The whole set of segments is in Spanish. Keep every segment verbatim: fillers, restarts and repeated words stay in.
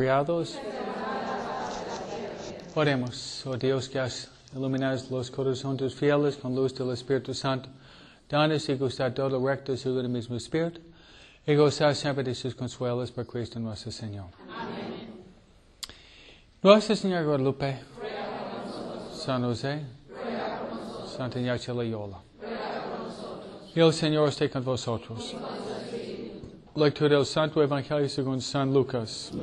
criados. Oremos, oh Dios, que has iluminado los corazones fieles con luz del Espíritu Santo. Danos y gustar todo recto según el mismo Espíritu, y gozar siempre de sus consuelos por Cristo nuestro Señor. Amén. Nuestra Señora Guadalupe, San José, Santa Ignacia Loyola. Y el Señor esté con vosotros. Lectura del Santo Evangelio según San Lucas.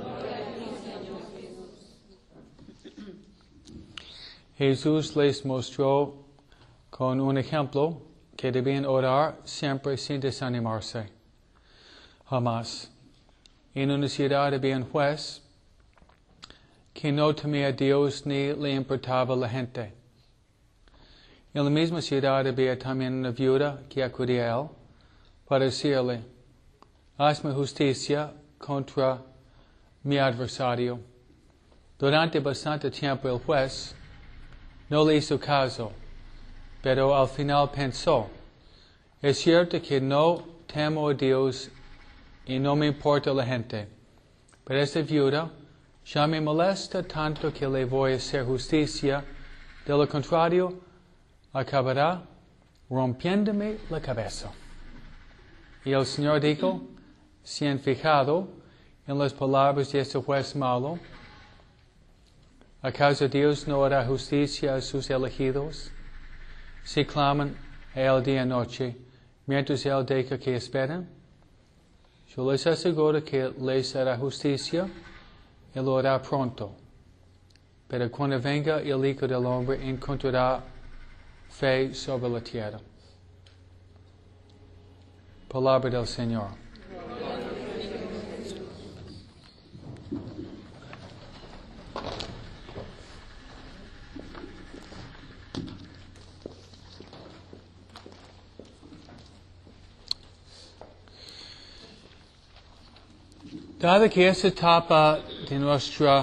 Jesús les mostró con un ejemplo que debían orar siempre sin desanimarse. Jamás. En una ciudad había un juez que no temía a Dios ni le importaba la gente. En la misma ciudad había también una viuda que acudía a él para decirle: hazme justicia contra mi adversario. Durante bastante tiempo el juez no le hizo caso, pero al final pensó: es cierto que no temo a Dios y no me importa la gente, pero esta viuda ya me molesta tanto que le voy a hacer justicia, de lo contrario acabará rompiéndome la cabeza. Y el Señor dijo: si han fijado en las palabras de este juez malo, ¿acaso Dios no hará justicia a sus elegidos? Si claman a Él día y noche, mientras Él deja que esperen, yo les aseguro que les hará justicia y lo hará pronto. Pero cuando venga el Hijo del Hombre, encontrará fe sobre la tierra. Palabra del Señor. Dada que esta etapa de nuestro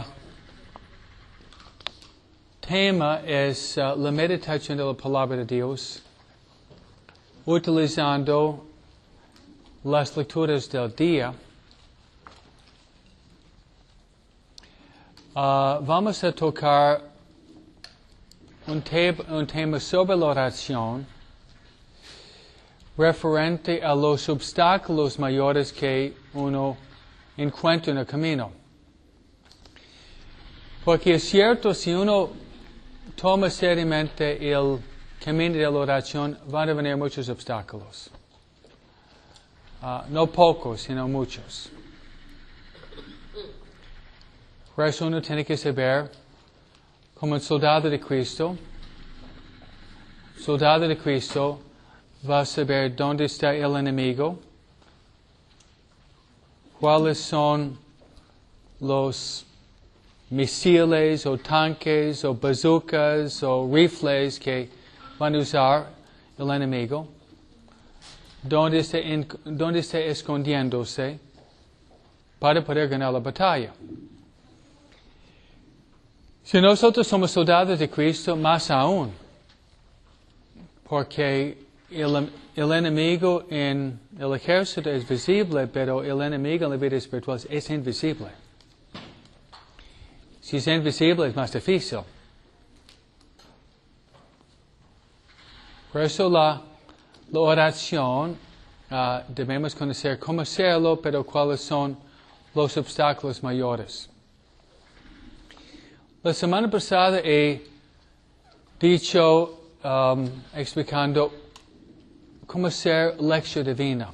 tema es uh, la meditación de la palabra de Dios, utilizando las lecturas del día, uh, vamos a tocar un, te un tema sobre la oración referente a los obstáculos mayores que uno encuentra en el camino. Porque es cierto, si uno toma seriamente el camino de la oración, van a venir muchos obstáculos. Uh, no pocos, sino muchos. Por eso uno tiene que saber, como un soldado de Cristo, soldado de Cristo va a saber dónde está el enemigo, cuáles son los misiles o tanques o bazookas o rifles que van a usar el enemigo, dónde está, en, dónde está escondiéndose para poder ganar la batalla. Si nosotros somos soldados de Cristo, más aún, porque el, el enemigo en el ejército es visible, pero el enemigo en la vida espiritual es invisible. Si es invisible es más difícil. Por eso la, la oración uh, debemos conocer cómo hacerlo, pero cuáles son los obstáculos mayores. La semana pasada he dicho, um, explicando cómo hacer lección divina.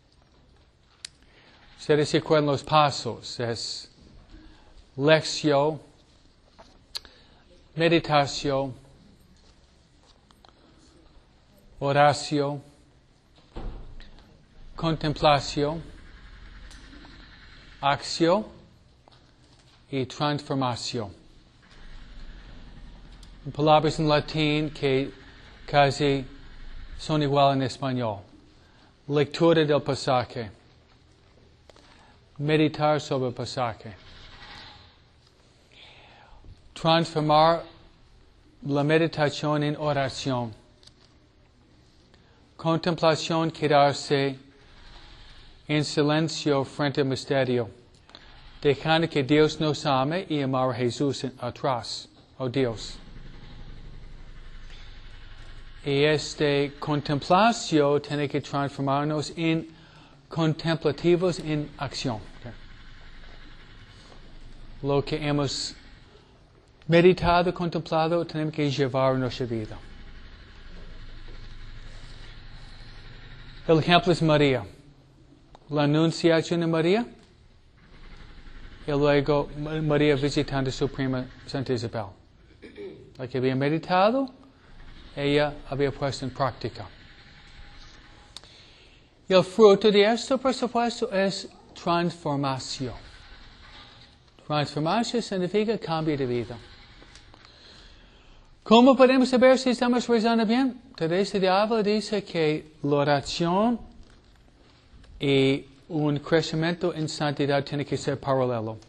Ustedes se acuerdan los pasos. Es lección, meditación, oración, contemplación, acción y transformación. Palabras en latín que casi son igual en español. Lectura del pasaje. Meditar sobre el pasaje. Transformar la meditación en oración. Contemplación, quedarse en silencio frente al misterio. dejando que Dios nos ame y amar a Jesús atrás, oh Dios. Y esta contemplación tiene que transformarnos en contemplativos en acción. Lo que hemos meditado, contemplado, tenemos que llevar a nuestra vida. El ejemplo es María. La anunciación de María. Y luego María visitando a su prima Santa Isabel. La que había meditado, ella había puesto en práctica. Y el fruto de esto, por supuesto, es transformación. Transformación significa cambio de vida. ¿Cómo podemos saber si estamos rezando bien? Teresa de Ávila dice que la oración y un crecimiento en santidad tiene que ser paralelo.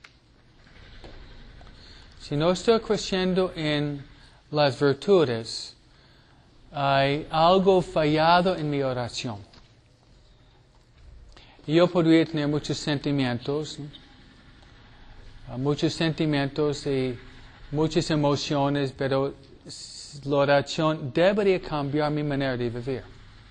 Si no estoy creciendo en las virtudes, hay algo fallado en mi oración. Yo podría tener muchos sentimientos, ¿no? muchos sentimientos y muchas emociones, pero la oración debería cambiar mi manera de vivir.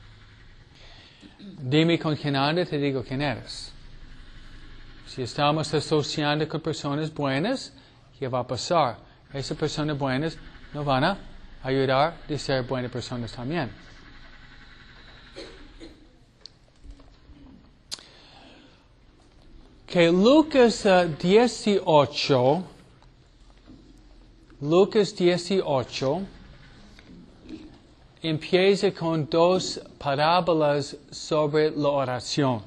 Dime con quién andas, te digo quién eres. Si estamos asociando con personas buenas, ¿qué va a pasar? Esas personas buenas nos van a ayudar a ser buenas personas también. Que Lucas uh, dieciocho, Lucas dieciocho, empieza con dos parábolas sobre la oración.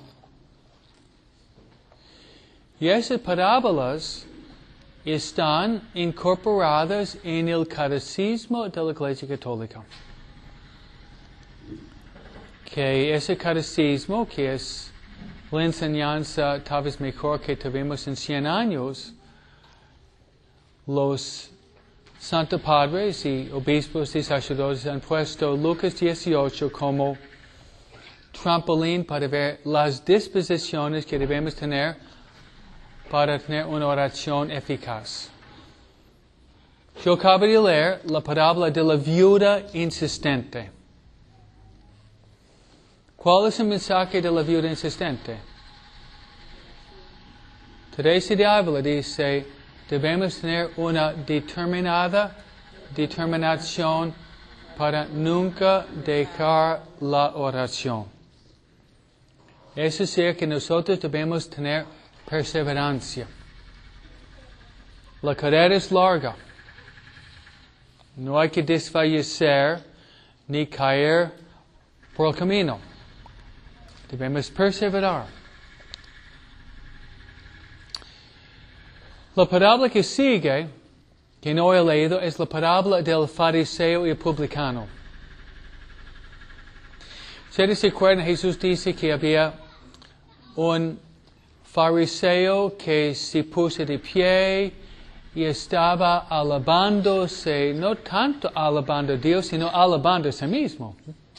Y esas parábolas están incorporadas en el catecismo de la Iglesia Católica. Que ese catecismo, que es la enseñanza tal vez mejor que tuvimos en cien años, los Santos Padres y obispos y sacerdotes han puesto Lucas dieciocho como trampolín para ver las disposiciones que debemos tener para tener una oración eficaz. Yo acabo de leer la parábola de la viuda insistente. ¿Cuál es el mensaje de la viuda insistente? Teresa de Ávila dice, debemos tener una determinada determinación para nunca dejar la oración. Es decir, que nosotros debemos tener perseverancia. La carrera es larga. No hay que desfallecer ni caer por el camino. Debemos perseverar. La parábola que sigue, que no he leído, es la parábola del fariseo y el publicano. ¿Ustedes se acuerdan? Jesús dice que había un fariseo que se puso de pie y estaba alabándose, no tanto alabando a Dios, sino alabando a sí mismo.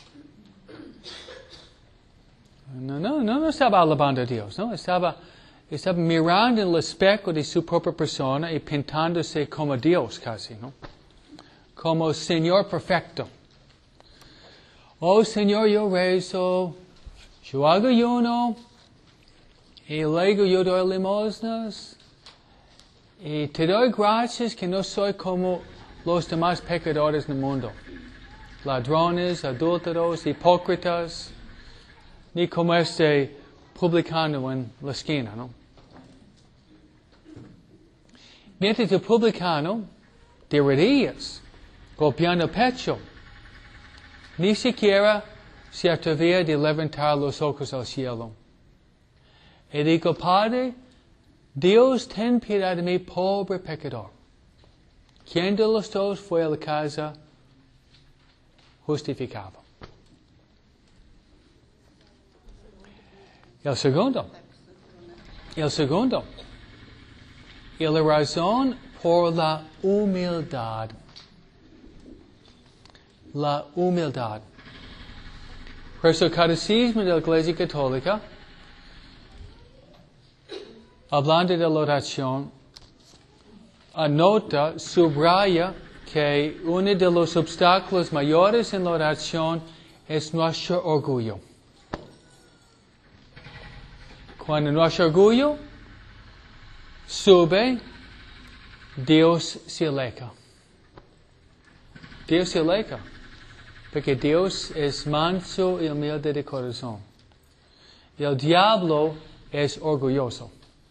No, no, no, no estaba alabando a Dios, no, estaba, estaba mirando en el espejo de su propia persona y pintándose como Dios casi, ¿no? Como Señor perfecto. Oh Señor, yo rezo, yo hago ayuno, y luego yo doy limosnas, y te doy gracias que no soy como los demás pecadores del mundo, ladrones, adúlteros, hipócritas, ni como este publicano en la esquina, ¿no? Mientras el publicano, de rodillas, golpeando el pecho, ni siquiera se atrevía de levantar los ojos al cielo. Y dijo, Padre, Dios, ten piedad de mí, pobre pecador. ¿Quién de los dos fue a la casa justificado? El segundo. El segundo. Y la razón por la humildad. La humildad. Por eso el catecismo de la Iglesia Católica hablando de la oración, anota, subraya que uno de los obstáculos mayores en la oración es nuestro orgullo. Cuando nuestro orgullo sube, Dios se aleja. Dios se aleja. Porque Dios es manso y humilde de corazón. Y el diablo es orgulloso.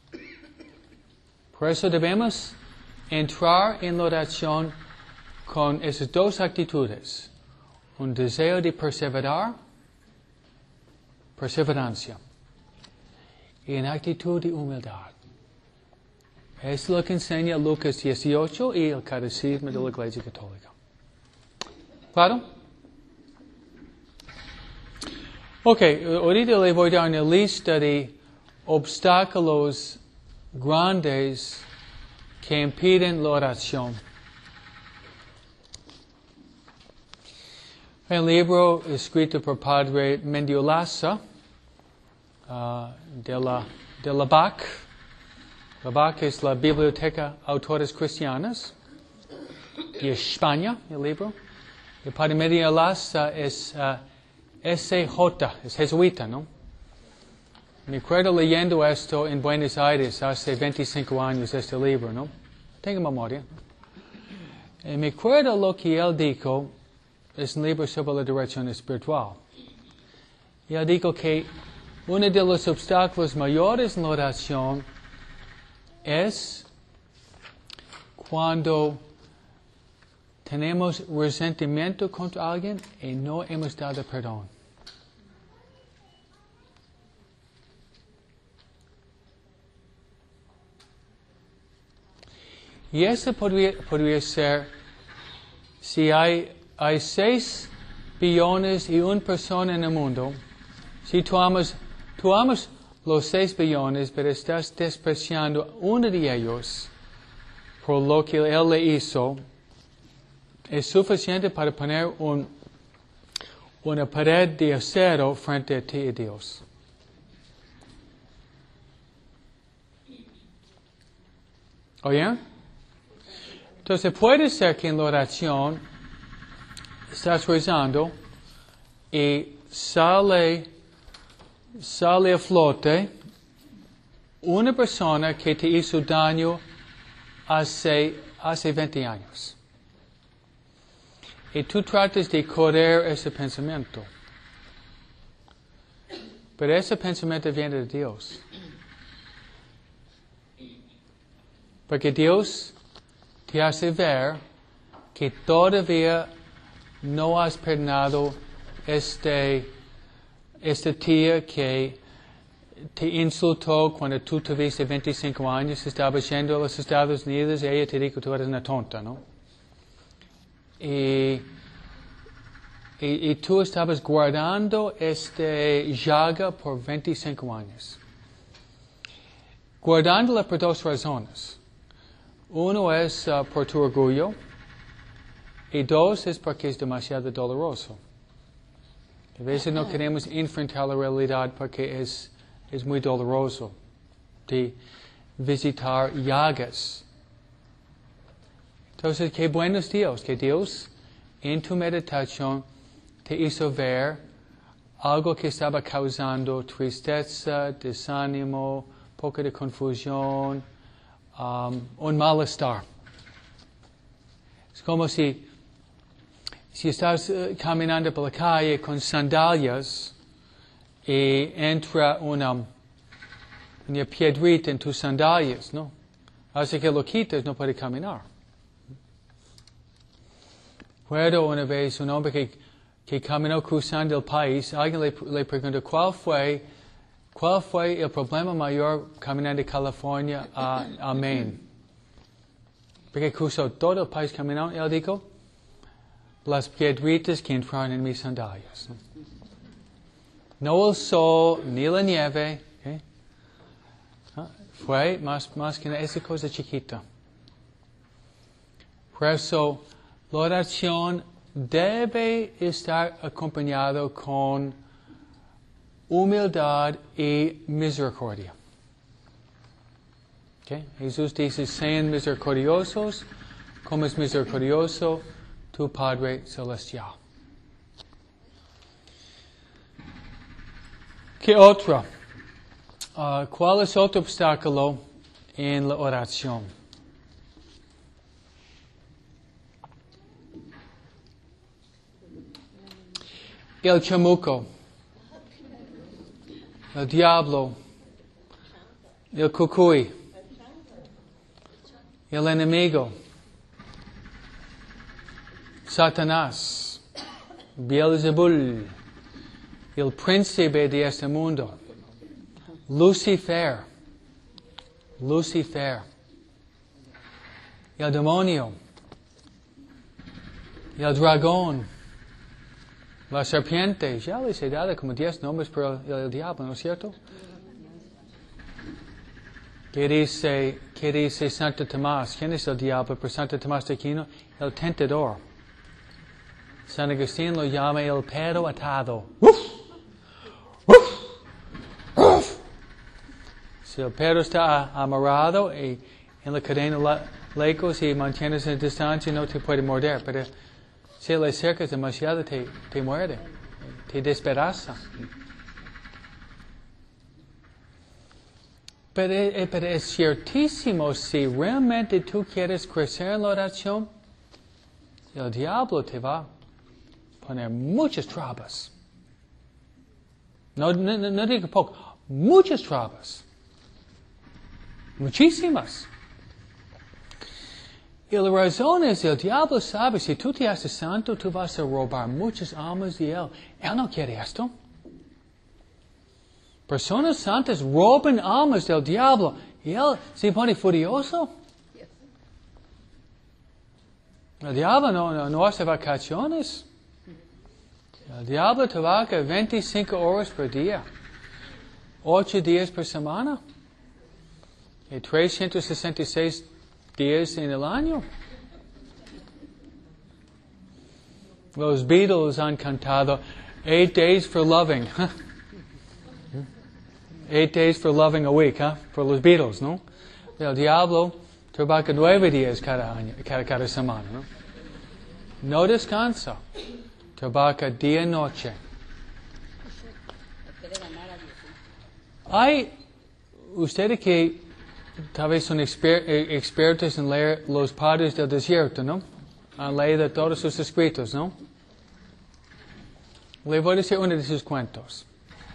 Por eso debemos entrar en la oración con esas dos actitudes. Un deseo de perseverar, perseverancia. Y una actitud de humildad. Es lo que enseña Lucas dieciocho y el Catecismo de la Iglesia Católica. ¿Claro? Ok, ahorita le voy a dar una lista de obstáculos grandes que impiden la oración. El libro escrito por Padre Mendiolaza, uh, de la, de la B A C. La B A C es la Biblioteca Autores Cristianas de España, el libro. El Padre Mendiolaza es uh, S J, es jesuita, ¿no? Me acuerdo leyendo esto en Buenos Aires hace veinticinco años, este libro, ¿no? Tengo memoria. Y me acuerdo lo que él dijo, es un libro sobre la dirección espiritual. Y él dijo que uno de los obstáculos mayores en la oración es cuando tenemos resentimiento contra alguien y no hemos dado perdón. Y eso podría, podría ser si hay, hay seis billones y una persona en el mundo. Si tú amas, tú amas los seis billones, pero estás despreciando uno de ellos por lo que él le hizo, es suficiente para poner un, una pared de acero frente a ti y Dios. ¿Oye? Entonces puede ser que en la oración estás rezando y sale, sale a flote una persona que te hizo daño hace, hace veinte años. Y tú tratas de correr ese pensamiento. Pero ese pensamiento viene de Dios. Porque Dios te hace ver que todavía no has perdonado este, esta tía que te insultó cuando tú tuviste veinticinco años, estabas yendo a los Estados Unidos y ella te dijo que tú eres una tonta, ¿no? Y, y, y tú estabas guardando este llaga por veinticinco años. Guardándola por dos razones. Uno es uh, por tu orgullo y dos es porque es demasiado doloroso. A veces no queremos enfrentar la realidad porque es, es muy doloroso de visitar llagas. Entonces, qué bueno es Dios, que Dios en tu meditación te hizo ver algo que estaba causando tristeza, desánimo, poco de confusión, Um, un malestar. Es como si, si estás uh, caminando por la calle con sandalias y entra una, una piedrita en tus sandalias, ¿no? Así que lo quitas, no puedes caminar. Recuerdo una vez un hombre que, que caminó cruzando el país, alguien le, le preguntó cuál fue ¿Cuál fue el problema mayor caminando de California a, a Maine? Porque cruzó todo el país caminando. Él dijo, las piedritas que entraron en mis sandalias. No el sol, ni la nieve. ¿eh? Fue más, más que esa cosa chiquita. Por eso, la oración debe estar acompañado con humildad y misericordia. Okay? Jesús dice, sean misericordiosos, como es misericordioso tu Padre Celestial. ¿Qué otro? Uh, ¿Cuál es otro obstáculo en la oración? El chamuco, el diablo, el cucuy, el enemigo, Satanás, Beelzebul, el príncipe de este mundo, Lucifer, Lucifer, el demonio, el dragón, la serpiente. Ya les he dado como diez nombres para el, el diablo, ¿no es cierto? ¿Qué dice, qué dice Santo Tomás? ¿Quién es el diablo? Por Santo Tomás de Aquino, el tentador. San Agustín lo llama el perro atado. ¡Uf! ¡Uf! ¡Uf! Si el perro está amarrado y en la cadena la, lejos y mantienes en distancia, no te puede morder. Pero si le acercas demasiado, te, te muerde, te despedaza. Pero, eh, pero es ciertísimo, si realmente tú quieres crecer en la oración, el diablo te va a poner muchas trabas. No, no, no digo poco, muchas trabas. Muchísimas. Y la razón es, el diablo sabe, si tú te haces santo, tú vas a robar muchas almas de él. Él no quiere esto. Personas santas roban almas del diablo y él se pone furioso. El diablo no, no, no hace vacaciones. El diablo trabaja veinticinco horas por día, ocho días por semana y trescientos sesenta y seis días en el año. Los Beatles han cantado Eight Days for Loving. Eight days for loving a week, ¿eh? Por los Beatles, ¿no? El diablo trabaja nueve días cada año, cada, cada semana, ¿no? No descansa. Trabaja día y noche. Hay ustedes que tal vez son exper, expertos en leer los padres del desierto, ¿no? Han leído todos sus escritos, ¿no? Le voy a decir uno de sus cuentos.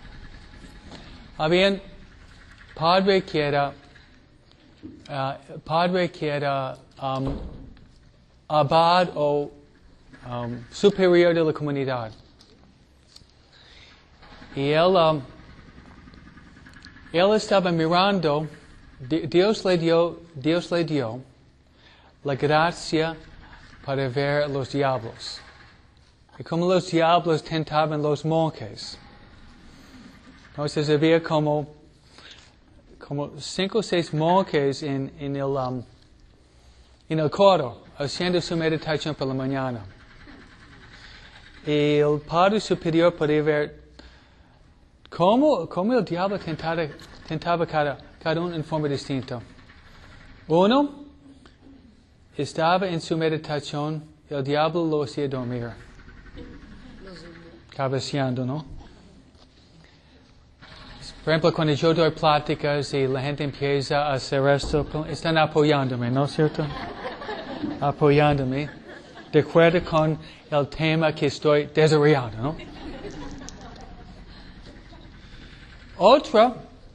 Había padre que era, uh, padre que era um, abad o um, superior de la comunidad. Y él, um, él estaba mirando, Dios le dio, Dios le dio la gracia para ver los diablos. Y como los diablos tentaban los monjes. Entonces había como, como cinco o seis monjes en, en, el, um, en el coro, haciendo su meditación por la mañana. Y el Padre Superior podía ver cómo, cómo el diablo tentaba, tentaba cada, cada uno en forma distinta. Uno estaba en su meditación, el diablo lo hacía dormir. Cabeceando, ¿no? Por ejemplo, cuando yo doy pláticas y la gente empieza a hacer esto, están apoyándome, ¿no es cierto? Apoyándome, de acuerdo con el tema que estoy desarrollando, ¿no? Otra,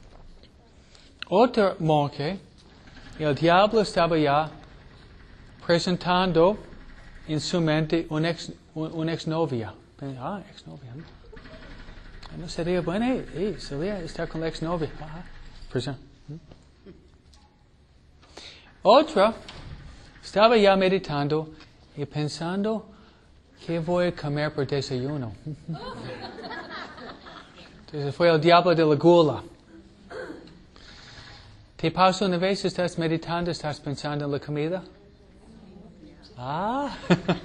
otro monje, el diablo estaba ya presentando en su mente una ex, un exnovia. Ah, exnovia, ¿no? No sería bueno, hey, hey, sería estar con la exnovia. Ah, presión. Otra, estaba ya meditando y pensando qué voy a comer por desayuno. Entonces fue el diablo de la gula. ¿Te pasa una vez estás meditando, estás pensando en la comida? Ah.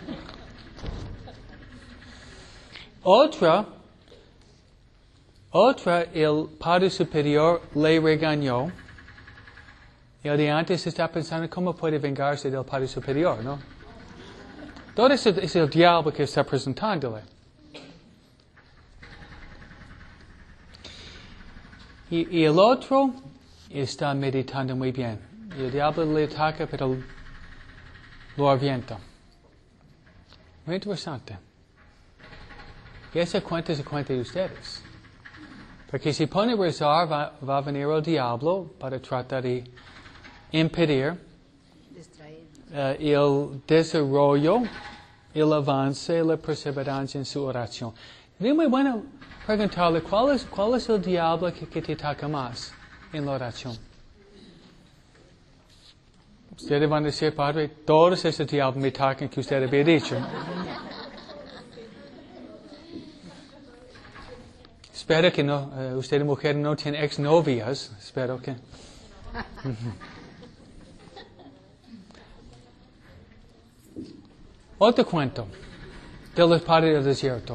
Otra, Otra, el Padre Superior le regañó Y el de antes está pensando cómo puede vengarse del Padre Superior, ¿no? Todo eso es el diablo que está presentándole. Y, y el otro está meditando muy bien. Y el diablo le ataca, pero lo avienta. Muy interesante. Y ese cuento es el cuento de ustedes. Porque si pone a rezar, va, va a venir el diablo para tratar de impedir uh, el desarrollo, el avance, la perseverancia en su oración. Es muy bueno preguntarle, ¿cuál es, cuál es el diablo que, que te ataca más en la oración? Ustedes van a decir, Padre, todos esos diablos me atacan que usted había dicho. Espero que no, uh, usted mujer no tiene exnovias, espero que. Otro cuento de los padres del desierto.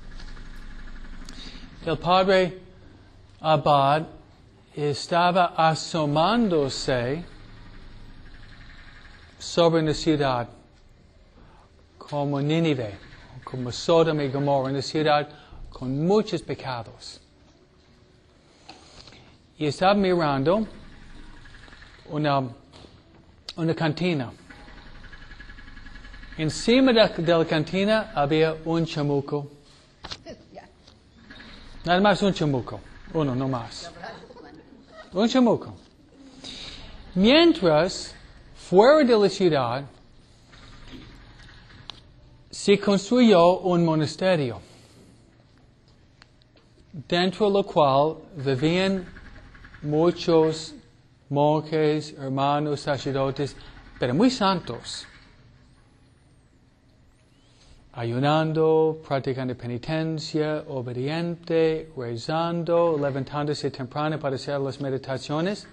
El padre Abad estaba asomándose sobre una ciudad como Nínive, como Sodoma y Gomorra, una ciudad con muchos pecados. Y estaba mirando una, una cantina. Encima de, de la cantina había un chamuco. Nada más un chamuco. Uno, no más. Un chamuco. Mientras, fuera de la ciudad, se construyó un monasterio, dentro de lo cual vivían muchos monjes, hermanos, sacerdotes, pero muy santos, ayunando, practicando penitencia, obediente, rezando, levantándose temprano para hacer las meditaciones.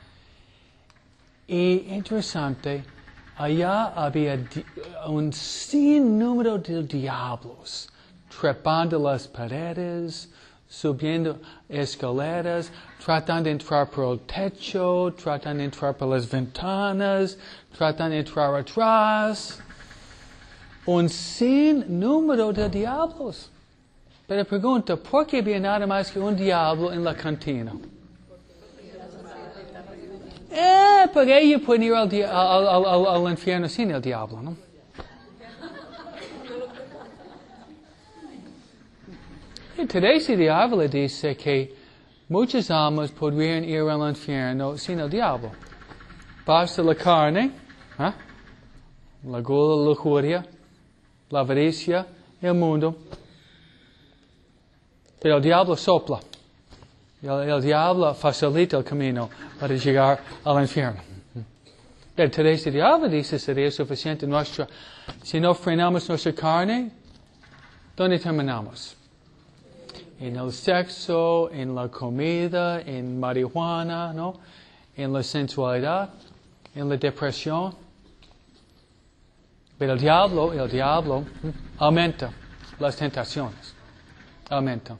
Y interesante, allá había di- un sinnúmero de diablos, trepando las paredes, subiendo escaleras, tratando de entrar por el techo, tratando de entrar por las ventanas, tratando de entrar atrás. Un sinnúmero de diablos. Pero pregunta, ¿por qué había nada más que un diablo en la cantina? Eh, porque ellos pueden ir al, di- al, al, al, al infierno sin el diablo, ¿no? Y Teresa de Ávila dice que muchas almas podrían ir al infierno sin el diablo. Basta la carne, ¿eh? La gula, la lujuria, la avaricia, el mundo. Pero el diablo sopla. El, el diablo facilita el camino para llegar al infierno. Pero Teresa de Ávila dice sería suficiente nuestra, si no frenamos nuestra carne, ¿dónde terminamos? En el sexo, en la comida, en marihuana, ¿no? En la sensualidad, en la depresión. Pero el diablo, el diablo aumenta las tentaciones. Aumenta.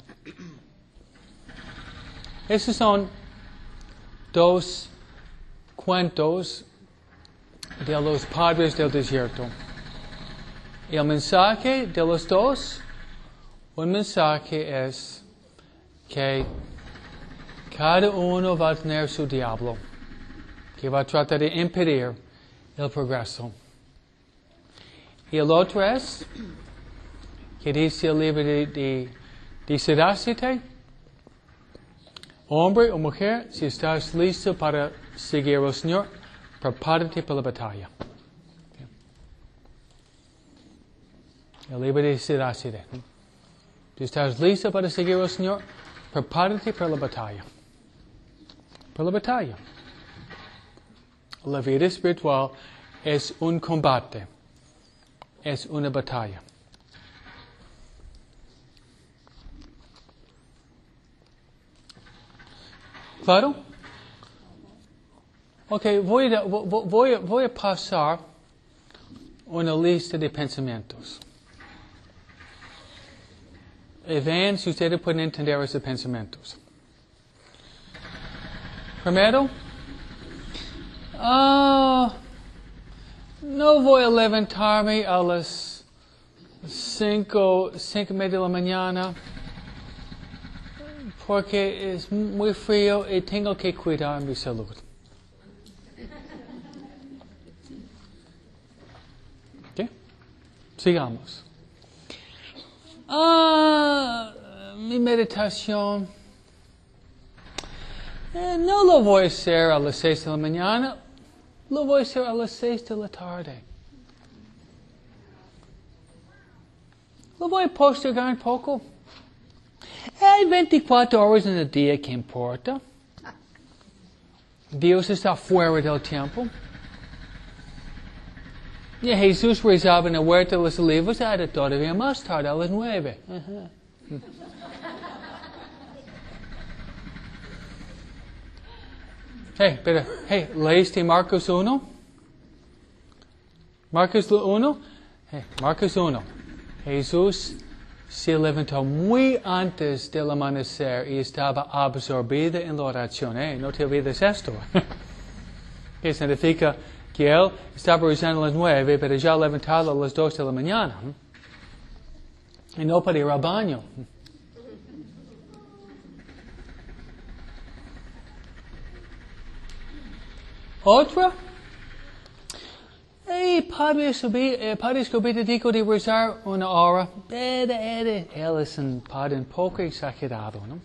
Esos son dos cuentos de los padres del desierto. El mensaje de los dos, un mensaje es que cada uno va a tener su diablo, que va a tratar de impedir el progreso. Y el otro es, que dice el libro de, de, de Siddhasiddha, hombre o mujer, si estás listo para seguir al Señor, prepárate para la batalla. El libro de Siddhasiddha. Si estás listo para seguir al Señor, prepárate para la batalla. Para la batalla. La vida espiritual es un combate. Es una batalla. ¿Claro? Ok, voy a, voy, a, voy a pasar una lista de pensamientos. Y vean si ustedes pueden entender esos pensamientos. Primero, Ah, no voy a levantarme a las cinco, cinco y media de la mañana porque es muy frío y tengo que cuidar mi salud. ¿Qué? Sigamos. Ah, mi meditación. Eh, no lo voy a hacer a las seis de la mañana, lo voy a hacer a las seis de la tarde. Lo voy a postergar un poco. Hay veinticuatro horas en el día, ¿qué importa? Dios está fuera del tiempo. Y Jesús rezaba en la huerta de los olivos era todavía más tarde, a las nueve. Uh-huh. Hey, pero, hey, ¿leíste Marcos uno? Marcos uno? Hey, Marcos uno. Jesús se levantó muy antes del amanecer y estaba absorbido en la oración. Hey, no te olvides esto. Que significa que él estaba rezando a las nueve, pero ya levantado a las dos de la mañana. Y no para ir al baño. Otra. Hey, Padre Escobedo, eh, Padre Escobedo dijo de rezar una hora. Pero él es un padre un poco exagerado, ¿no?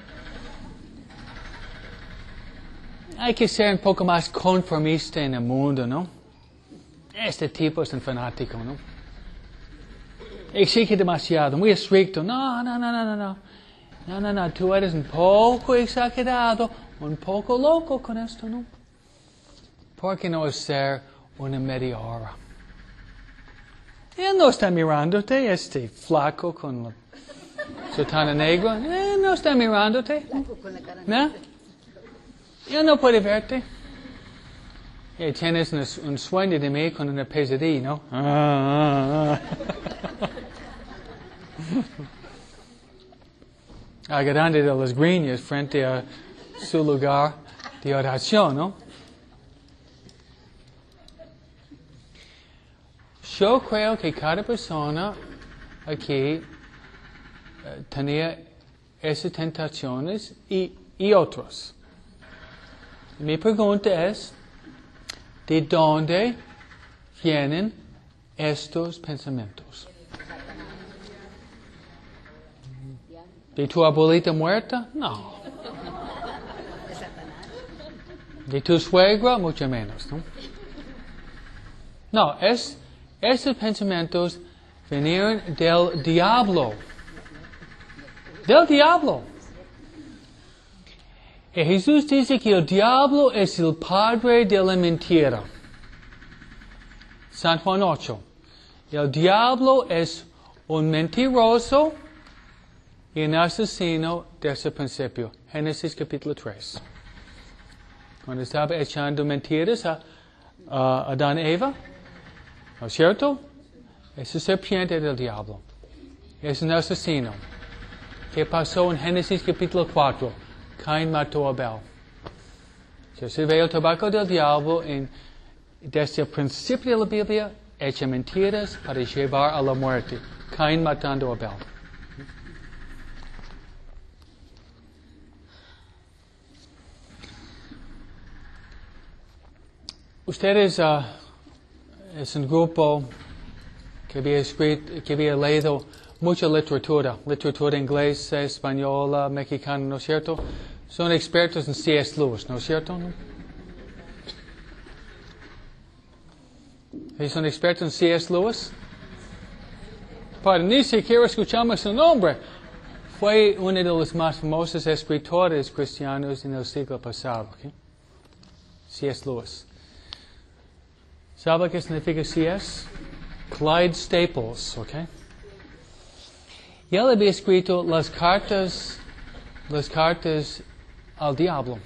Hay que ser un poco más conformista en el mundo, ¿no? Este tipo es un fanático, ¿no? Exige demasiado, muy estricto. No, no, no, no, no, no. No, no, no, tú eres un poco exagerado, un poco loco con esto, ¿no? ¿Por qué no hacer una media hora? Él no está mirándote, este flaco con la sotana negra. Él no está mirándote. ¿No? Él no puede verte. Y tienes un, un sueño de mí con una pesadilla, ¿no? Ah, ah, ah. Agarrando de las greñas frente a su lugar de oración, ¿no? Yo creo que cada persona aquí uh, tenía esas tentaciones y, y otras. Mi pregunta es, ¿de dónde vienen estos pensamientos? ¿De tu abuelita muerta? No. ¿De tu suegra? Mucho menos, ¿no? No, es... Esos pensamientos vinieron del diablo. Del diablo. Y Jesús dice que el diablo es el padre de la mentira. San Juan ocho. El diablo es un mentiroso y un asesino desde el principio. Génesis capítulo tres. Cuando estaba echando mentiras a, a Adán y Eva. ¿No es cierto? Ese serpiente del diablo. Es un asesino. ¿Qué pasó en Génesis capítulo cuatro? Caín mató a Abel. Si se ve el tabaco del diablo en, desde el principio de la Biblia, echa mentiras para llevar a la muerte. Caín matando a Abel. Ustedes... Uh, Es un grupo que había escrito, que había leído mucha literatura, literatura inglesa, española, mexicana, ¿no es cierto? Son expertos en C S Lewis, ¿no es cierto? ¿No? ¿Y son expertos en C S Lewis? Para ni siquiera escuchamos su nombre. Fue uno de los más famosos escritores cristianos en el siglo pasado. ¿Okay? C S Lewis. ¿Sabe qué significa C S? Clyde Staples, ¿ok? Y él había escrito las cartas, las cartas al diablo.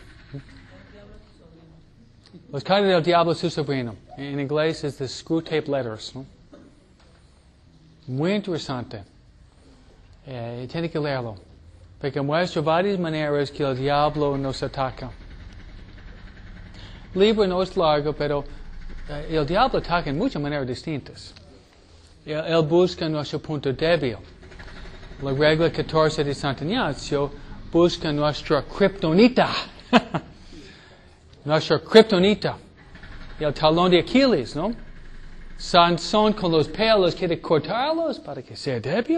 Las cartas del diablo a su sobrino. En inglés es the Screw Tape Letters, ¿no? Muy interesante. Eh, tiene que leerlo. Porque muestra varias maneras que el diablo nos ataca. libro no es largo, pero eh, el diablo ataca en muchas maneras distintas. Él, él busca nuestro punto débil. La regla catorce de San Ignacio busca nuestra kriptonita. Nuestra kriptonita. El talón de Aquiles, ¿no? Sansón con los pelos quiere cortarlos para que sea débil.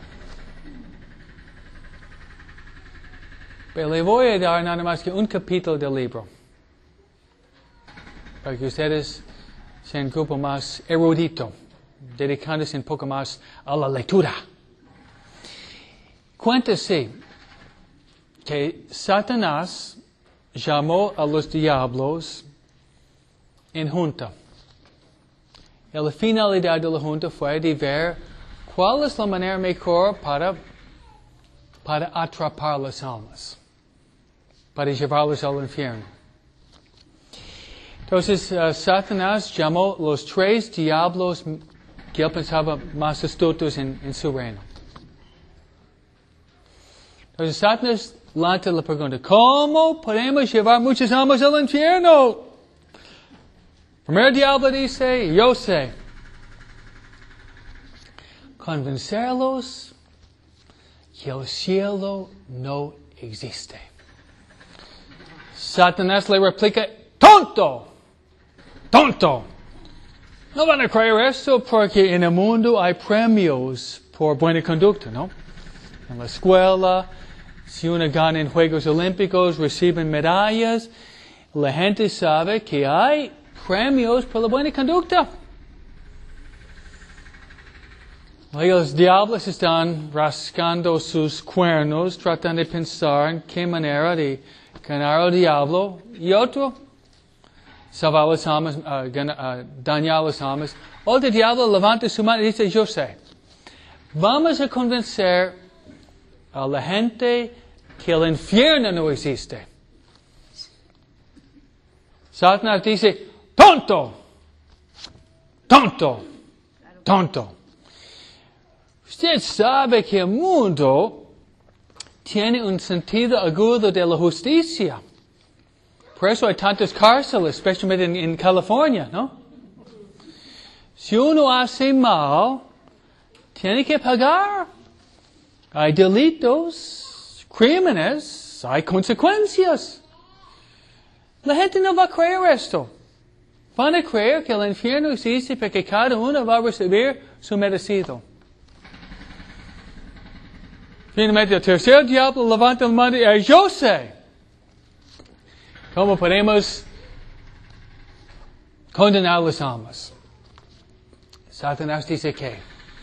Pero le voy a dar nada más que un capítulo del libro. Para que ustedes sean un grupo más erudito, dedicándose un poco más a la lectura. Cuéntese que Satanás llamó a los diablos en junta. Y la finalidad de la junta fue de ver cuál es la manera mejor para, para atrapar las almas, para llevarlos al infierno. Entonces, uh, Satanás llamó los tres diablos que él pensaba más astutos en, en su reino. Entonces, Satanás lanza la pregunta, ¿cómo podemos llevar muchas almas al infierno? Primer diablo dice, yo sé. Convencerlos que el cielo no existe. Satanás le replica, tonto, tonto. No van a creer esto porque en el mundo hay premios por buena conducta, ¿no? En la escuela, si uno gana en Juegos Olímpicos, reciben medallas. La gente sabe que hay premios por la buena conducta. Y los diablos están rascando sus cuernos, tratando de pensar en qué manera de ganar al diablo. Y otro, salvar las almas, uh, gana, uh, dañar las almas. Otro diablo levanta su mano y dice, yo sé. Vamos a convencer a la gente que el infierno no existe. Satanás dice, tonto, tonto, tonto. Usted sabe que el mundo tiene un sentido agudo de la justicia. Por eso hay tantas cárceles, especialmente en, en California, ¿no? Si uno hace mal, tiene que pagar. Hay delitos, crímenes, hay consecuencias. La gente no va a creer esto. Van a creer que el infierno existe porque cada uno va a recibir su merecido. Finalmente, el tercer diablo levanta la mano y dice, yo sé. ¿Cómo podemos condenar las almas? Satanás dice que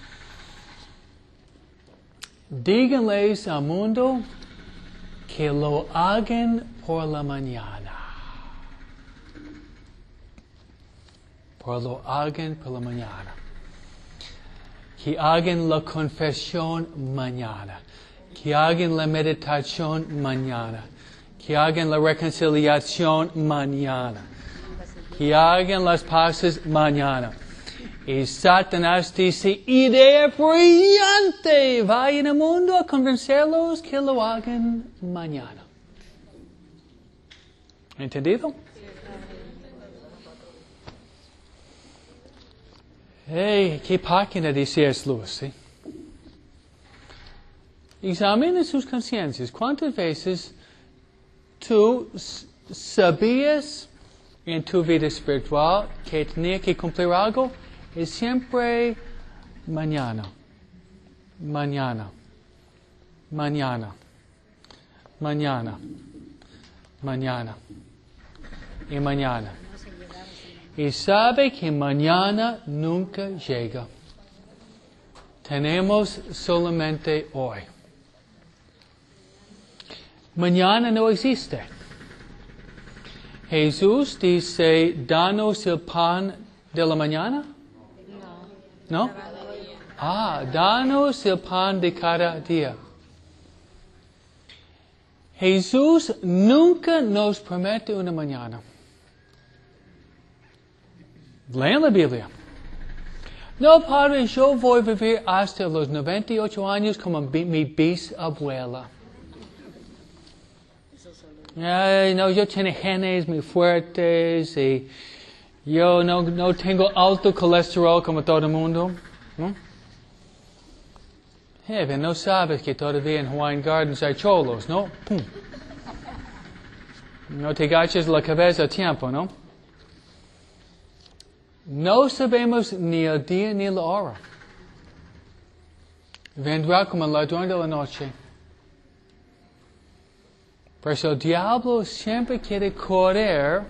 díganles al mundo que lo hagan por la mañana. Por lo hagan por la mañana. Que hagan la confesión mañana. Que hagan la meditación mañana. Que hagan la reconciliación mañana. Que hagan las paces mañana. Y Satanás dice, idea brillante, vayan al mundo a convencerlos que lo hagan mañana. ¿Entendido? Hey, qué página de C S Lewis, ¿sí? Examinen sus conciencias. ¿Cuántas veces tú sabías en tu vida espiritual que tenía que cumplir algo? Es siempre mañana, mañana, mañana, mañana, mañana y mañana. Y sabe que mañana nunca llega. Tenemos solamente hoy. Mañana no existe. Jesús dice, danos el pan de la mañana. ¿No? Ah, danos el pan de cada día. Jesús nunca nos promete una mañana. Lean la Biblia. No, Padre, yo voy a vivir hasta los noventa y ocho años como mi bisabuela. Ay, no, yo tengo genes muy fuertes y yo no, no tengo alto colesterol como todo el mundo. ¿No? Eh, no sabes que todavía en Hawaiian Gardens hay cholos, ¿no? Pum. No te agaches la cabeza a tiempo, ¿no? No sabemos ni el día ni la hora. Vendrá como el ladrón de la noche. Por eso el diablo siempre quiere correr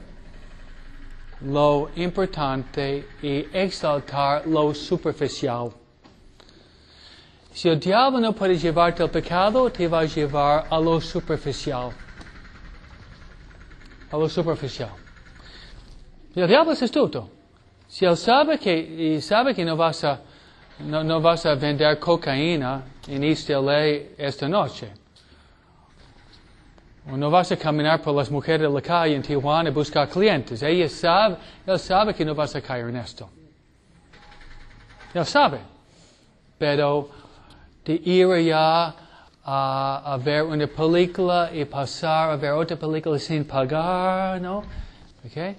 lo importante y exaltar lo superficial. Si el diablo no puede llevarte al pecado, te va a llevar a lo superficial. A lo superficial. Y el diablo es astuto. Si él sabe que, y sabe que no vas a, no, no vas a vender cocaína en East L A esta noche, o no vas a caminar por las mujeres de la calle en Tijuana y buscar clientes, ella sabe, él sabe que no vas a caer en esto. Él sabe. Pero de ir allá a, a ver una película y pasar a ver otra película sin pagar, ¿no? ¿Ok?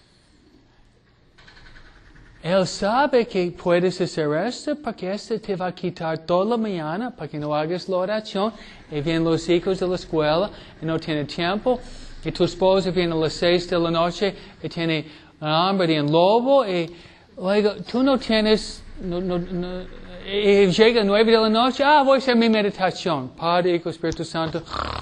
Él sabe que puedes hacer esto porque esto te va a quitar toda la mañana para que no hagas la oración y vienen los hijos de la escuela y no tiene tiempo y tu esposa viene a las seis de la noche y tiene hambre de un lobo y luego tú no tienes, no, no, no, y llega a nueve de la noche, ah, voy a hacer mi meditación. Padre, Hijo, Espíritu Santo.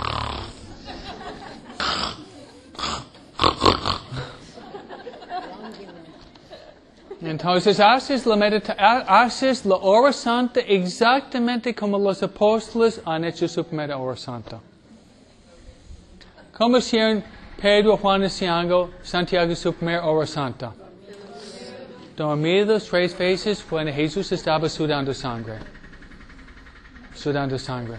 Entonces haces la, medita haces la hora santa exactamente como los apóstoles han hecho su primera hora santa. ¿Cómo hicieron Pedro, Juan y Santiago su primera hora santa? Dormidos tres veces cuando Jesús estaba sudando sangre. Sudando sangre.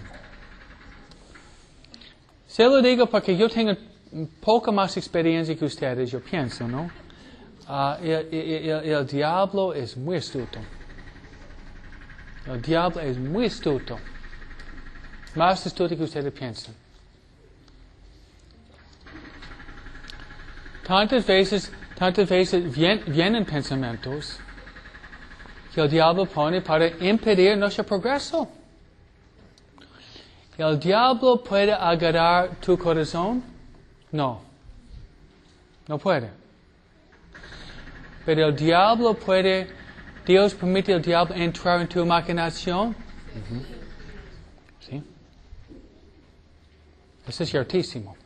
Se lo digo porque yo tengo poca más experiencia que ustedes, yo pienso, ¿no? Uh, el, el, el, el diablo es muy astuto. El diablo es muy astuto. Más astuto que ustedes piensan. Tantas veces, tantas veces vien, vienen pensamientos que el diablo pone para impedir nuestro progreso. ¿El diablo puede agarrar tu corazón? No. No puede. Pero el diablo puede, Dios permite al diablo entrar en tu imaginación. Uh-huh. ¿Sí? Eso es ciertísimo.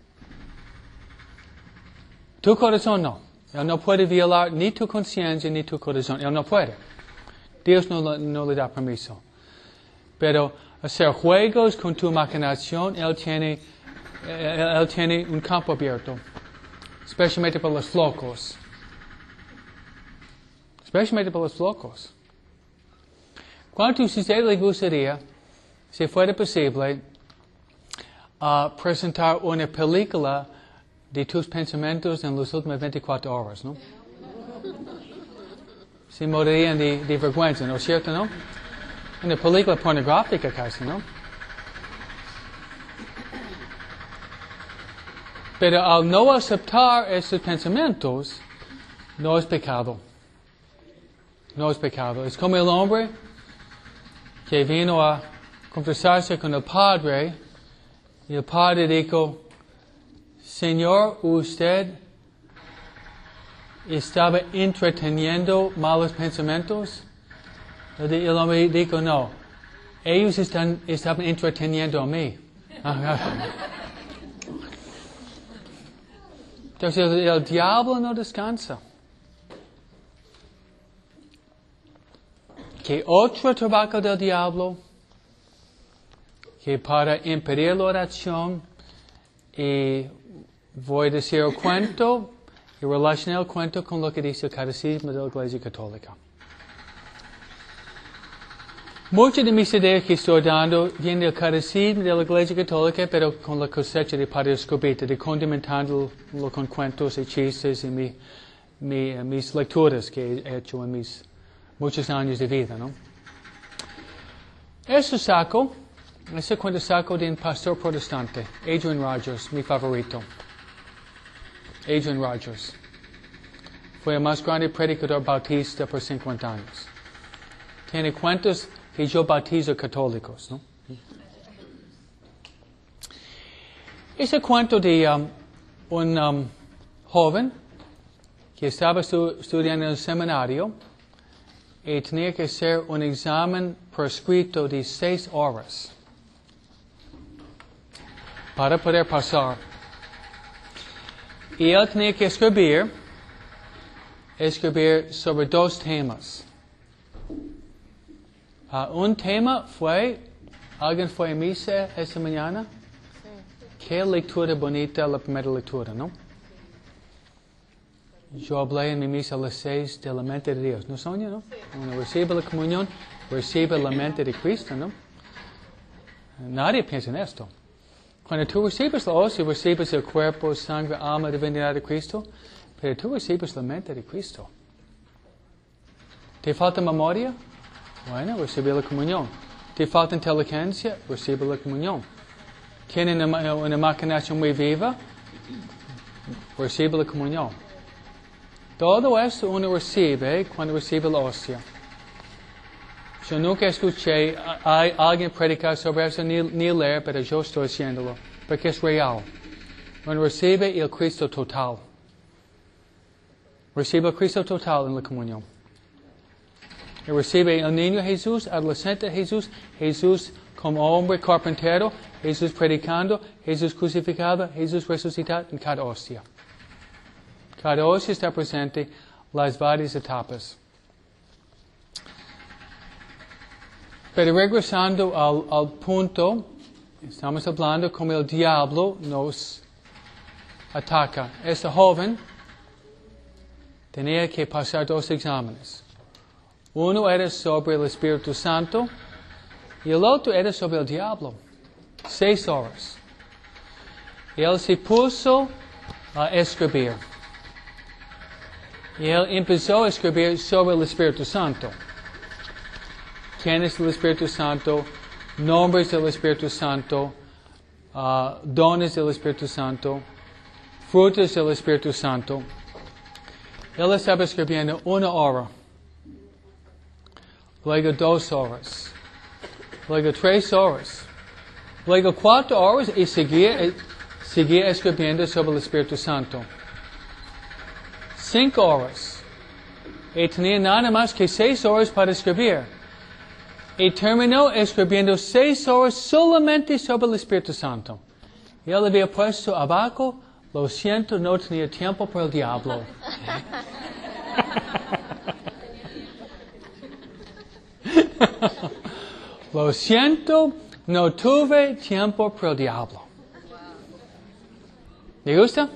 Tu corazón no. Él no puede violar ni tu conciencia ni tu corazón. Él no puede. Dios no, no le da permiso. Pero hacer juegos con tu imaginación, Él tiene, él, él tiene un campo abierto. Especialmente para los locos. Especialmente para los locos. ¿Cuánto a usted le gustaría, si fuera posible, uh, presentar una película de tus pensamientos en las últimas veinticuatro horas, ¿no? Se morirían de, de vergüenza, ¿no es cierto, no? Una película pornográfica casi, ¿no? Pero al no aceptar esos pensamientos, no es pecado. No es pecado. Es como el hombre que vino a confesarse con el Padre y el Padre dijo, Señor, usted estaba entreteniendo malos pensamientos. El hombre dijo, no, ellos están, estaban entreteniendo a mí. Entonces el, el diablo no descansa. Que otro trabajo del diablo, que para impedir la oración, y voy a decir el cuento, y relacionar el cuento con lo que dice el Catecismo de la Iglesia Católica. Muchas de mis ideas que estoy dando vienen del Catecismo de la Iglesia Católica, pero con la cosecha de Padre Escobita, de condimentándolo con cuentos y chistes y mi, mi, mis lecturas que he hecho en mis muchos años de vida, ¿no? Eso saco, Ese cuento saco de un pastor protestante, Adrian Rogers, mi favorito. Adrian Rogers. Fue el más grande predicador bautista por cincuenta años. Tiene cuentos que yo bautizo católicos, ¿no? Ese cuento de um, un um, joven que estaba estu estudiando en el seminario y tenía que hacer un examen por escrito de seis horas para poder pasar. Y él tenía que escribir, escribir sobre dos temas. Uh, un tema fue, ¿alguien fue a misa esta mañana? Sí. Qué lectura bonita la primera lectura, ¿no? Yo hablé en mi misa a las seis de la mente de Dios. ¿No, Sonia, no? Sí. Cuando recibe la comunión, recibe la mente de Cristo, ¿no? Nadie piensa en esto. Cuando tú recibes la hostia, recibes el cuerpo, sangre, alma, divinidad de Cristo, pero tú recibes la mente de Cristo. ¿Te falta memoria? Bueno, recibe la comunión. ¿Te falta inteligencia? Recibe la comunión. ¿Tiene una, una imaginación muy viva? Recibe la comunión. Todo esto uno recibe cuando recibe la hostia. Yo nunca escuché a, a alguien predicar sobre eso ni, ni leer, pero yo estoy haciéndolo, porque es real. Uno recibe el Cristo total. Recibe el Cristo total en la comunión. Y recibe el niño Jesús, adolescente Jesús, Jesús como hombre carpintero, Jesús predicando, Jesús crucificado, Jesús resucitado en cada hostia. Cada hostia está presente las varias etapas. Pero regresando al, al punto, estamos hablando cómo el diablo nos ataca. Este joven tenía que pasar dos exámenes. Uno era sobre el Espíritu Santo y el otro era sobre el diablo. Seis horas. Y él se puso a escribir. Y él empezó a escribir sobre el Espíritu Santo. ¿Quién es el Espíritu Santo? Nombres del Espíritu Santo. Uh, dones del Espíritu Santo. Frutos del Espíritu Santo. Él estaba escribiendo una hora. Luego dos horas. Luego tres horas. Luego cuatro horas y seguía, seguía escribiendo sobre el Espíritu Santo. Cinco horas. Y tenía nada más que seis horas para escribir. Y terminó escribiendo seis horas solamente sobre el Espíritu Santo. Y él había puesto abajo, lo siento, no tenía tiempo para el diablo. Lo siento, no tuve tiempo para el diablo. ¿Le gusta?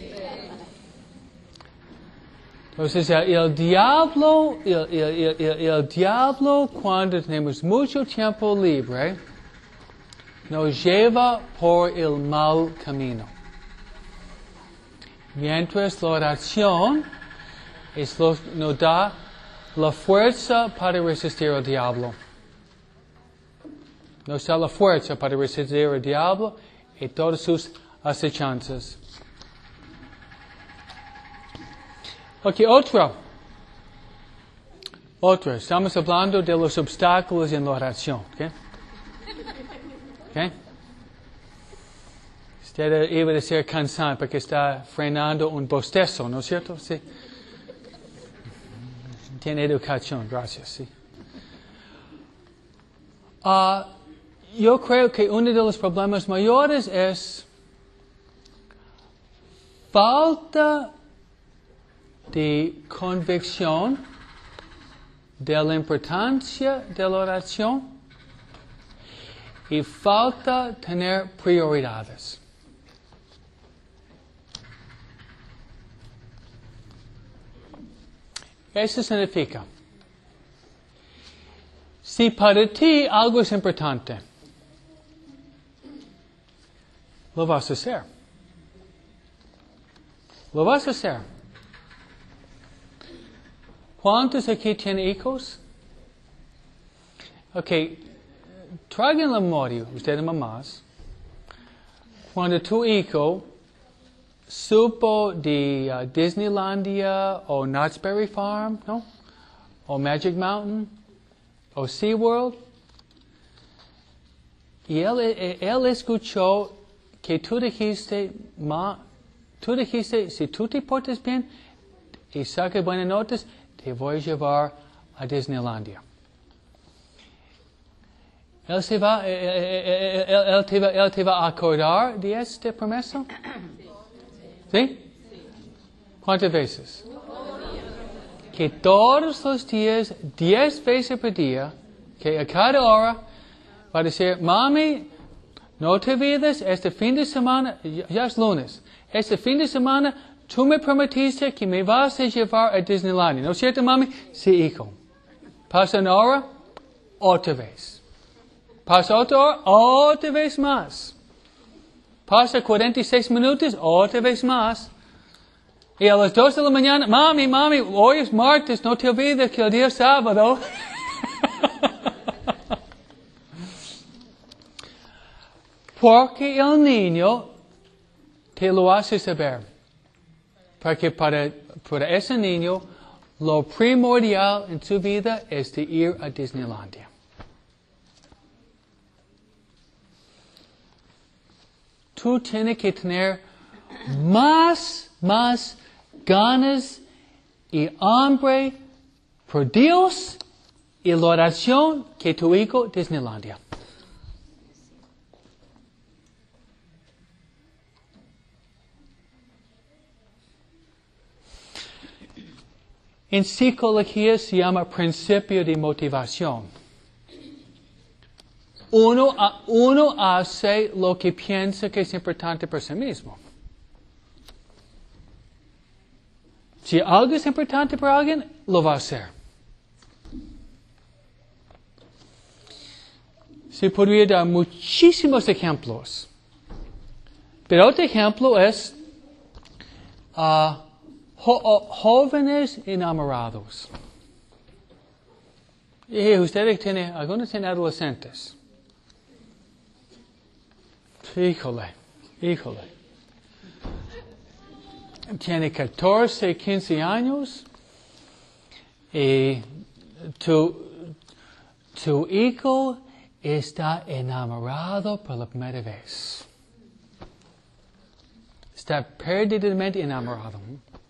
Entonces, el, el diablo, el, el, el, el diablo, cuando tenemos mucho tiempo libre, nos lleva por el mal camino. Mientras la oración es lo, nos da la fuerza para resistir al diablo. Nos da la fuerza para resistir al diablo y todas sus acechanzas. Ok, otra. Otra. Estamos hablando de los obstáculos en la oración. ¿Ok? ¿Ok? Usted iba a decir cansado porque está frenando un bostezo, ¿no es cierto? Sí. Tiene educación, gracias. Sí. Uh, yo creo que uno de los problemas mayores es falta de convicción de la importancia de la oración y falta tener prioridades. Eso significa, si para ti algo es importante, lo vas a hacer. Lo vas a hacer. ¿Cuántos aquí tienen hijos? Ok, traigan la memoria, ustedes mamás, cuando tu hijo supo de uh, Disneylandia o Knott's Berry Farm, ¿no? O Magic Mountain, o SeaWorld, y él, él escuchó que tú dijiste, ma, tú dijiste, si tú te portas bien y sacas buenas notas, te voy a llevar a Disneylandia. Él, se va, él, él, él, él, te va, él te va a acordar de esta promesa. ¿Sí? ¿Cuántas veces? Que todos los días, diez veces por día, que a cada hora va a decir, mami, no te olvides, este fin de semana, ya es lunes, este fin de semana tú me prometiste que me vas a llevar a Disneyland. ¿No es cierto, mami? Sí, hijo. Pasa una hora, otra vez. Pasa otra hora, otra vez más. Pasa cuarenta y seis minutos, otra vez más. Y a las dos de la mañana, mami, mami, hoy es martes, no te olvides que el día es sábado. Porque el niño te lo hace saber. Porque para, para ese niño, lo primordial en su vida es de ir a Disneylandia. Tú tienes que tener más, más ganas y hambre por Dios y la oración que tu hijo Disneylandia. En psicología se llama principio de motivación. Uno, uno hace lo que piensa que es importante para sí mismo. Si algo es importante para alguien, lo va a hacer. Se podría dar muchísimos ejemplos. Pero otro ejemplo es uh, jo jóvenes enamorados. Y ustedes tienen, algunos tienen adolescentes. Híjole, híjole. Tiene catorce, quince años y tu, tu hijo está enamorado por la primera vez. Está perdidamente enamorado.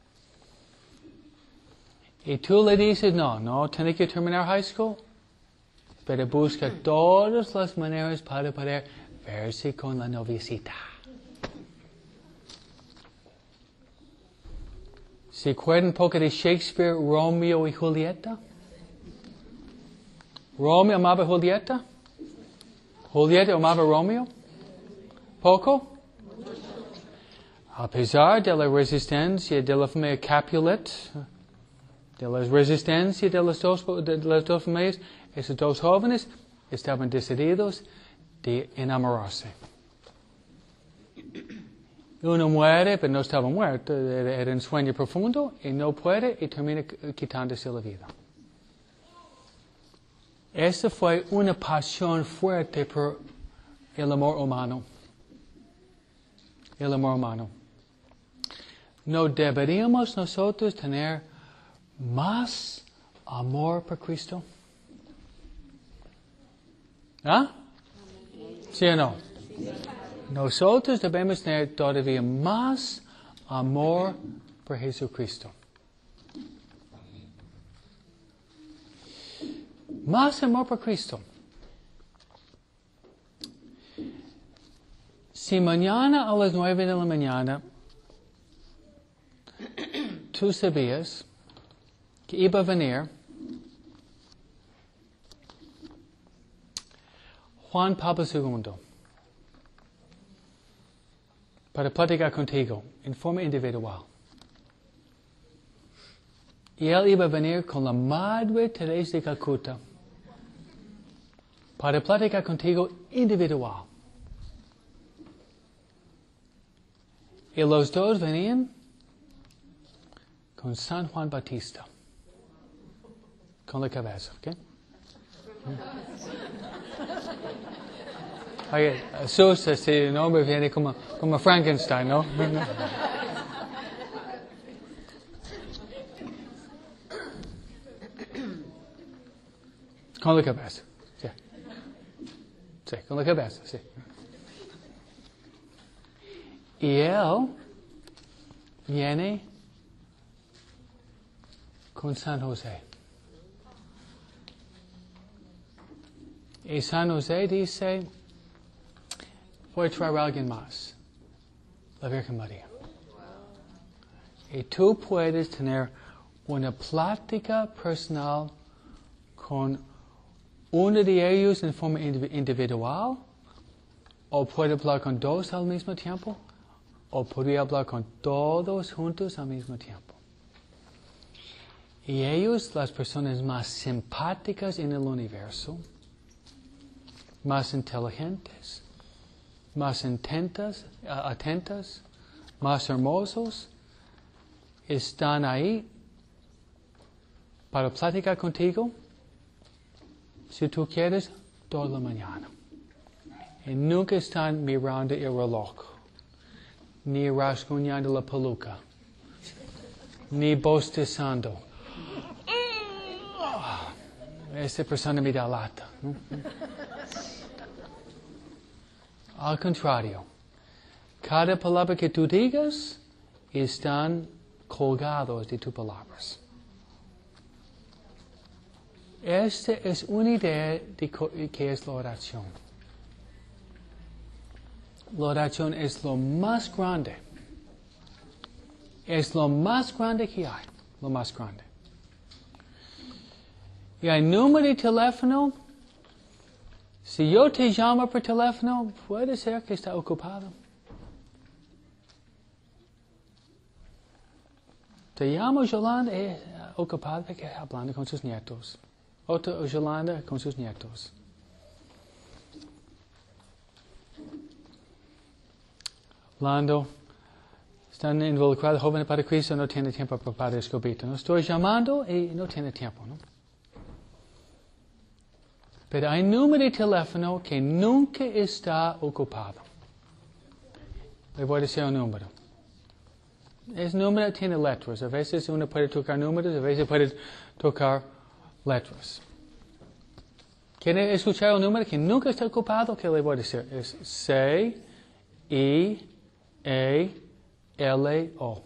Y tú le dices, no, no, tiene que terminar high school, pero busca todas las maneras para poder verse con la noviecita. ¿Se acuerdan un poco de Shakespeare, Romeo y Julieta? Romeo amaba a Julieta. Julieta amaba a Romeo. ¿Poco? A pesar de la resistencia de la familia Capulet, de la resistencia de las dos, de las dos familias, esos dos jóvenes estaban decididos de enamorarse. Uno muere, pero no estaba muerto, era, era un sueño profundo, y no puede, y termina quitándose la vida. Esa fue una pasión fuerte por el amor humano. El amor humano. ¿No deberíamos nosotros tener más amor por Cristo? ¿Ah? ¿Sí o no? Nosotros debemos tener todavía más amor por Jesucristo. Más amor por Cristo. Si mañana a las nueve de la mañana tú sabías que iba a venir Juan Pablo segundo para platicar contigo en forma individual. Y él iba a venir con la Madre Teresa de Calcuta para platicar contigo individual. Y los dos venían con San Juan Bautista, con la cabeza, ¿ok? Oye, asusta si el nombre viene como, como Frankenstein, ¿no? Con la cabeza, sí. Sí, con la cabeza, sí. Y él viene con San José. Y San José dice, voy a traer a alguien más, la Virgen María. Y tú puedes tener una plática personal con uno de ellos en forma individual, o puede hablar con dos al mismo tiempo, o podría hablar con todos juntos al mismo tiempo. Y ellos, las personas más simpáticas en el universo, más inteligentes, más intentas, atentas, más hermosos, están ahí para platicar contigo, si tú quieres, toda la mañana. Y nunca están mirando el reloj, ni rasguñando la peluca, ni bostezando. Esta persona me da lata, ¿no? Al contrario, cada palabra que tú digas están colgados de tus palabras. Esta es una idea de qué es la oración. La oración es lo más grande. Es lo más grande que hay. Lo más grande. Y el número de teléfono, si yo te llamo por teléfono, puede ser que está ocupado. Te llamo Yolanda, es ocupada porque está hablando con sus nietos. Otra Yolanda con sus nietos. Hablando, están involucrados jóvenes para Cristo, no tiene tiempo para Padre Escobito. No estoy llamando y no tiene tiempo, ¿no? Pero hay un número de teléfono que nunca está ocupado. Le voy a decir un número. Ese número tiene letras. A veces uno puede tocar números, a veces puede tocar letras. ¿Quiere escuchar un número que nunca está ocupado? ¿Qué le voy a decir? Es C I A L O.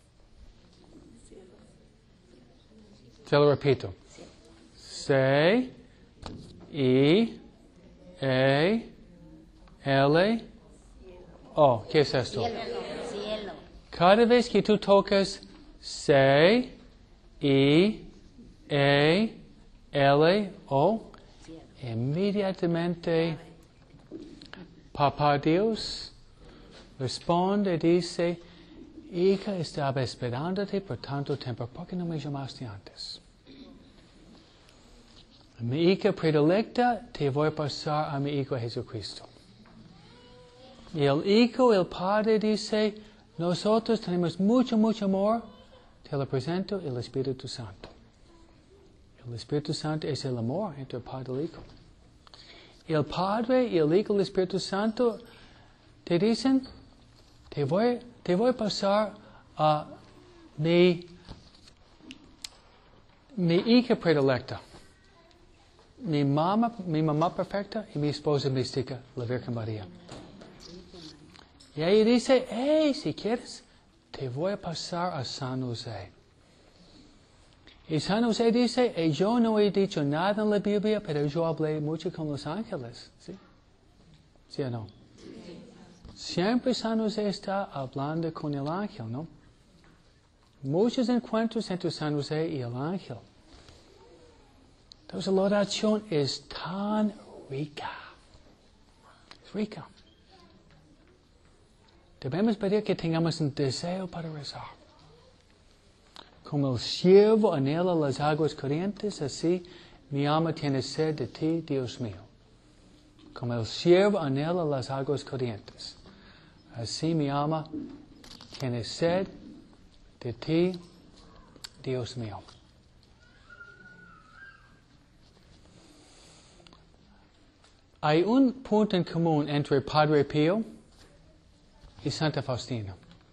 Se lo repito. C I A L O. ¿Qué es esto? Cielo. Cada vez que tú tocas C I A L O, inmediatamente Papá Dios responde y dice, hija, estaba esperándote por tanto tiempo, ¿por qué no me llamaste antes? Mi hija predilecta, te voy a pasar a mi Hijo Jesucristo. Y el Hijo, el Padre dice, nosotros tenemos mucho, mucho amor, te lo presento el Espíritu Santo. El Espíritu Santo es el amor entre el Padre y el Hijo. El Padre y el Hijo y el Espíritu Santo te dicen, te voy, te voy a pasar a mi, mi hija predilecta. Mi mamá, mi mamá perfecta y mi esposa mística, la Virgen María. Y ella dice, hey, si quieres, te voy a pasar a San José. Y San José dice, hey, yo no he dicho nada en la Biblia, pero yo hablé mucho con los ángeles. ¿Sí? ¿Sí o no? Siempre San José está hablando con el ángel, ¿no? Muchos encuentros entre San José y el ángel. Entonces la oración es tan rica. Es rica. Debemos pedir que tengamos un deseo para rezar. Como el ciervo anhela las aguas corrientes, así mi alma tiene sed de ti, Dios mío. Como el ciervo anhela las aguas corrientes, así mi alma tiene sed de ti, Dios mío. hay un punto en común entre Padre Pío y Santa Faustina.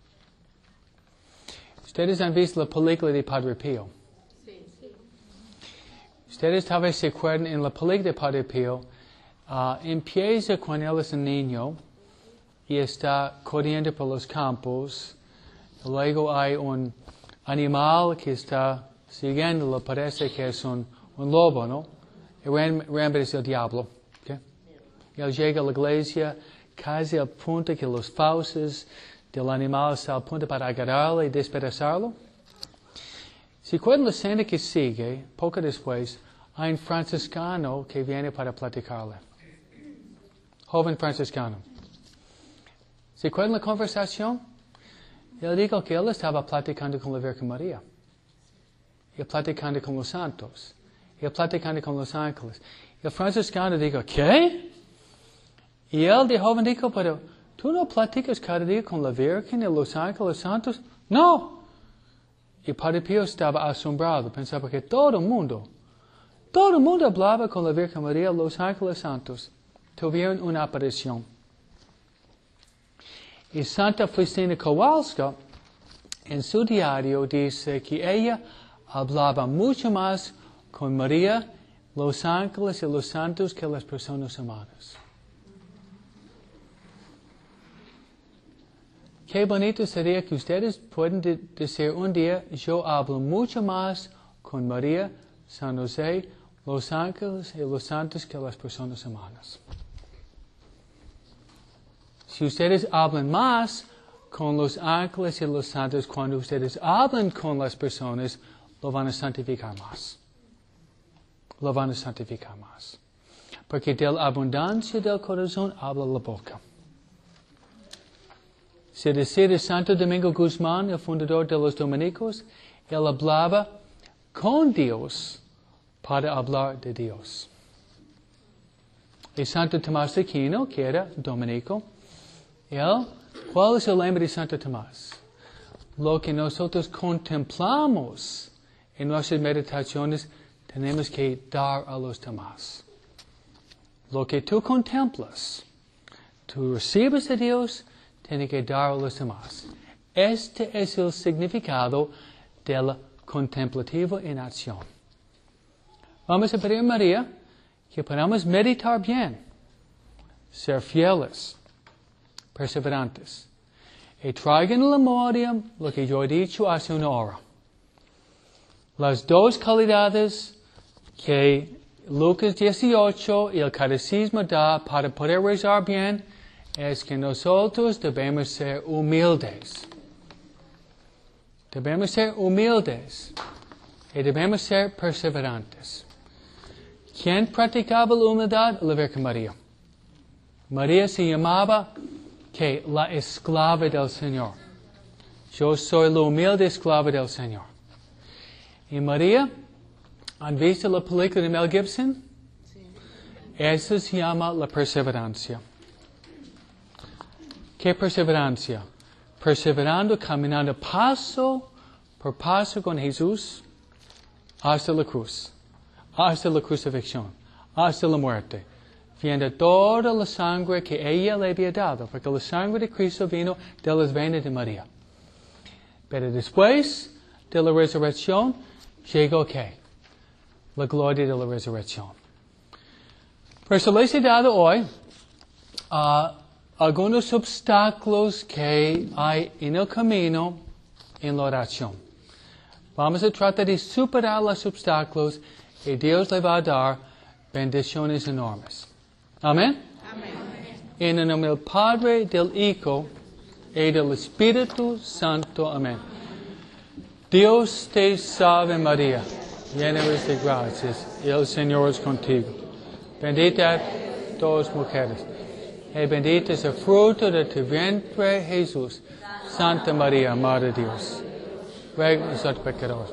Ustedes han visto la película de Padre Pío. Sí, sí. Ustedes tal vez se acuerdan en la película de Padre Pío, uh, empieza cuando él es un niño y está corriendo por los campos. Luego hay un animal que está siguiéndolo, parece que es un, un lobo, ¿no? Y realmente es el diablo. ¿Okay? Y él llega a la iglesia casi al punto que los fauces del animal están al punto para agarrarlo y despedazarlo. Si recuerdan la escena que sigue, poco después, hay un franciscano que viene para platicarle. Joven franciscano. ¿Se acuerdan la conversación? Él dijo que él estaba platicando con la Virgen María. Y platicando con los santos. Y platicando con los ángeles. Y el franciscano dijo, ¿qué? Y él de joven dijo, pero ¿tú no platicas cada día con la Virgen y los ángeles santos? No. Y Padre Pío estaba asombrado. Pensaba que todo el mundo, todo el mundo hablaba con la Virgen María, los ángeles santos. Tuvieron una aparición. Y Santa Faustina Kowalska, en su diario, dice que ella hablaba mucho más con María, los ángeles y los santos que las personas humanas. Qué bonito sería que ustedes puedan de decir un día, yo hablo mucho más con María, San José, los ángeles y los santos que las personas humanas. Si ustedes hablan más con los ángeles y los santos, cuando ustedes hablan con las personas, lo van a santificar más. Lo van a santificar más. Porque de la abundancia del corazón habla la boca. Se dice de Santo Domingo Guzmán, el fundador de los dominicos, él hablaba con Dios para hablar de Dios. Y Santo Tomás de Aquino, que era dominico, él, ¿cuál es el lema de Santo Tomás? Lo que nosotros contemplamos en nuestras meditaciones, tenemos que dar a los demás. Lo que tú contemplas, tú recibes de Dios, tienes que dar a los demás. Este es el significado de la contemplativa en acción. Vamos a pedir a María que podamos meditar bien, ser fieles, perseverantes, y traigan a la memoria lo que yo he dicho hace una hora. Las dos calidades que Lucas dieciocho y el Catecismo da para poder rezar bien es que nosotros debemos ser humildes. Debemos ser humildes y debemos ser perseverantes. ¿Quién practicaba la humildad? La Virgen María. María se llamaba que la esclava del Señor. Yo soy la humilde esclava del Señor. Y María, ¿han visto la película de Mel Gibson? Sí. Eso se llama la perseverancia. ¿Qué perseverancia? Perseverando, caminando paso por paso con Jesús hasta la cruz, hasta la crucifixión, hasta la muerte. Viendo toda la sangre que ella le había dado, porque la sangre de Cristo vino de las venas de María. Pero después de la resurrección, llegó ¿qué? La gloria de la resurrección. Por eso les he dado hoy uh, algunos obstáculos que hay en el camino en la oración. Vamos a tratar de superar los obstáculos y Dios le va a dar bendiciones enormes. Amén. Amén. En el nombre del Padre, del Hijo y del Espíritu Santo. Amén. Dios te salve María, llena eres de gracias, y el Señor es contigo. Bendita todas las mujeres, y bendito es el fruto de tu vientre Jesús. Santa María, Madre de Dios, ruega por nosotros pecadores.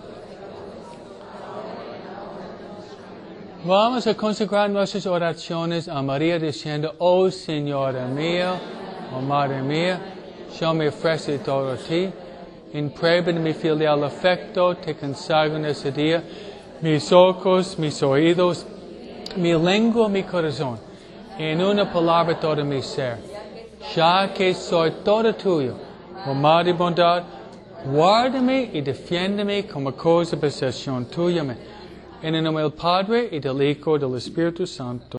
Vamos a consagrar nuestras oraciones a María diciendo, oh Señora mía, oh Madre mía, yo me ofrezco todo a ti. En prueba de mi filial afecto, te consagro en ese día mis ojos, mis oídos, mi lengua, mi corazón. en una palabra todo mi ser, ya que soy todo tuyo, oh Madre bondad, guárdame y defiéndeme como cosa de posesión tuya. En el nombre del Padre, y del Hijo, y del Espíritu Santo.